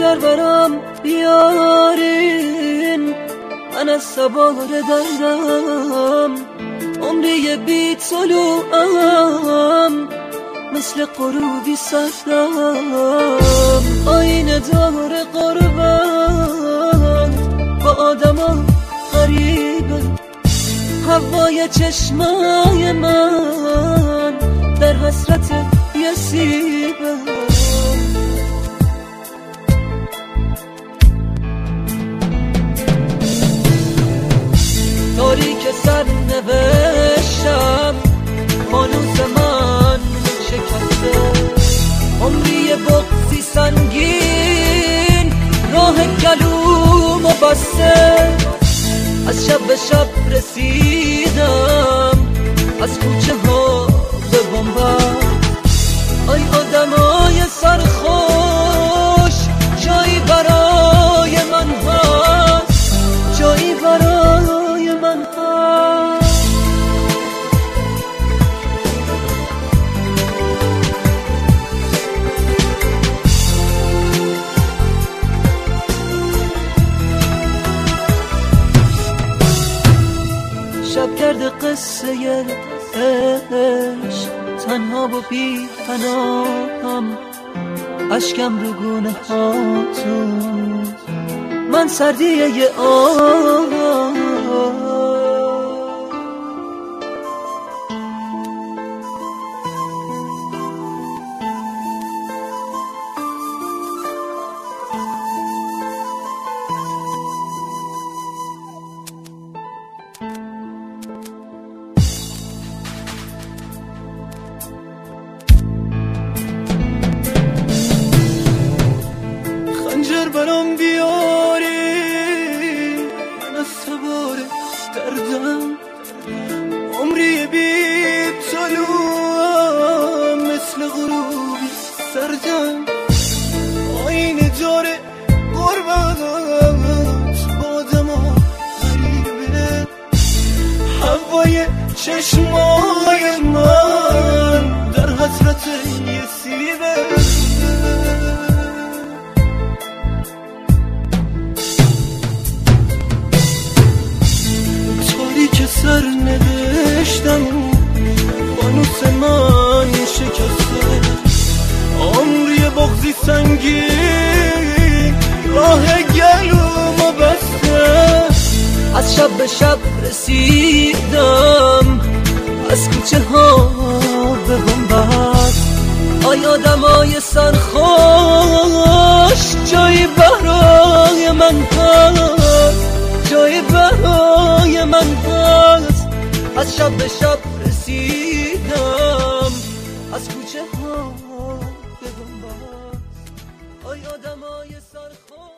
خنجر برام بیارین، من از سوار دردم، عمری بی طلوعم، مثل غروبی سردم. آینه دار قربت با آدما غریبه، هوای چشمای من در حسرت یه سیبه. تاریک سر نوشتم، فانوس من شکسته، عمری بغضی سنگین راه گلومو بسته. از شب به شب رسیدم، از کوچه ها به بنبست. آی آدمای سرخوش، جایی برای من هست، جایی برای من هست. شب کرده قصه عشق، تنها و بی پناهم، اشکم رو گونه هاتون، من سردیه یه برام بیاری، من از سوار دردم، عمری بی طلوعم، مثل غروبی سردم. آینه داره قربت با آدما غریبه، هوای چشمای من در حسرت یه سیبه. سر نوشتم، فانوس من شکسته، عمری بغضی سنگین راه گلومو بسته. از شب به شب رسیدم، از کوچه ها به بنبست. آی آدمای سرخوش، جایی برای من هست، جایی برای من هست. از شب به شب رسیدم، از کوچه ها به بنبست. آی آدمای سرخوش.